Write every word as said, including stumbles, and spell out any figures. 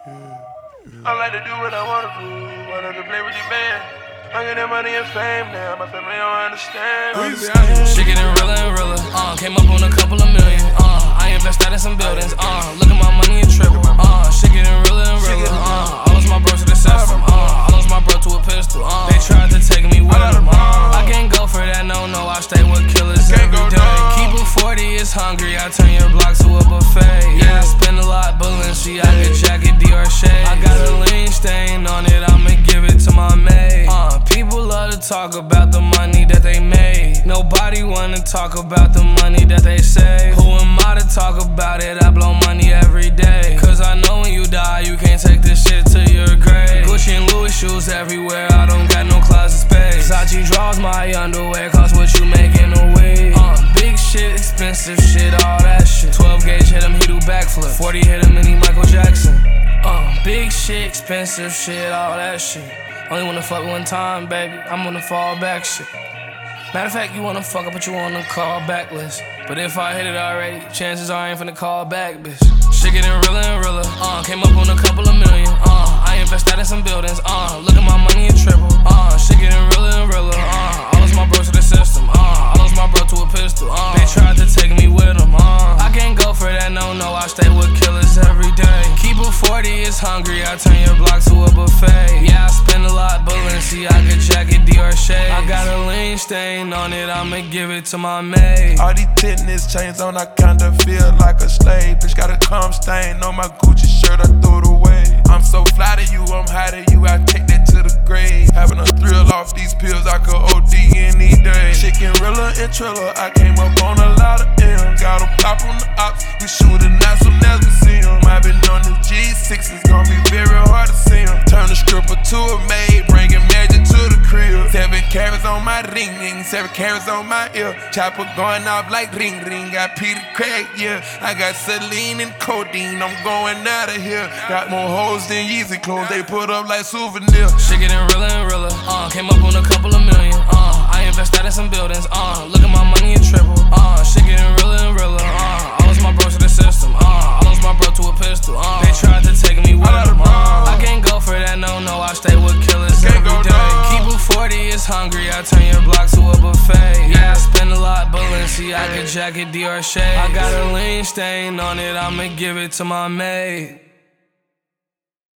I like to do what I wanna do, wanna to play with the band. I get that money and fame now, my family don't understand. Shit getting realer and realer. Uh, came up on a couple of million. Uh, I invested in some buildings. Uh, look at my money and triple. Uh, shit getting realer and realer. Uh, I lost my bro to the system. Uh, I lost my bro to a pistol. Uh, they tried to take me with them. Uh, I can't go for that, no, no. I stay with killers every day. Keep a forty, it's hungry. I turn your block to a buffet. Yeah, I spend a lot, Balenciaga jacket, Dior shade. I got a lean stain on it. I'ma give it to my maid. Uh, people love to talk about the money that they made. Nobody wanna talk about the money that they save. Who am I to talk about it? I blow money every day. Cause I know when you die, you can't take this shit to your grave. Gucci and Louis shoes everywhere, I don't got no closet space. Versace draws my underwear, cost what you make in a week. Uh, big shit, expensive shit, all that shit. twelve gauge hit him, he do backflip. forty hit him, and he Michael Jackson. Uh, big shit, expensive shit, all that shit. Only wanna fuck one time, baby, I'm on the fall back shit. Matter of fact, you wanna fuck up, but you on the call back list. But if I hit it already, chances are I ain't finna call back, bitch. Shit getting realer and realer. Uh, came up on a couple of million. Uh, I invested in some buildings. Uh, look at my money and triple. Uh, shit getting realer and realer. Uh, I lost my bro to the system. Uh, I lost my bro to a pistol. Uh, they tried to take me with them. Uh, I can't go for that, no, no. I stay with killers every day. Keep a forty, it's hungry. I turn your block to a buffet. Yeah, I spend a lot, Balenciaga jacket, Dior shade. I got a lean stain on it, I'ma give it to my maid. All these tennis chains on, I kinda feel like a slave. Bitch got a cum stain on my Gucci shirt, I threw it away. I'm so fly to you, I'm high to you, I take that to the grave. Having a thrill off these pills, I could O D any day. Chicken realer and triller, I came up on a lot of M's. Got a pop on the ops, we shootin' out soon as we see 'em. I been on the G six, it's gonna be very hard to see 'em. Turn a stripper to a maid, bringing magic to the crib. Seven carats on my ring ring, seven carats on my ear. Chopper going off like ring ring, got Peter Craig, yeah. I got Celine and codeine, I'm going out of here. Got more hoes than Yeezy clothes, they put up like souvenirs. Shit getting realer and realer. Uh, came up on a couple of million. Uh, I invested in some buildings. Uh, look at my money and triple. Uh, shit getting realer and realer. Uh, I lost my bro to the system. Uh, I lost my bro to a pistol. Uh, they tried to take me with them. Uh, I can't go for that, no, no. I stay with killers every day. Keep a forty, it's hungry. I turn your block to a buffet. Yeah, I spend a lot, Balenciaga jacket, Dior shade. I got a lean stain on it, I'ma give it to my maid.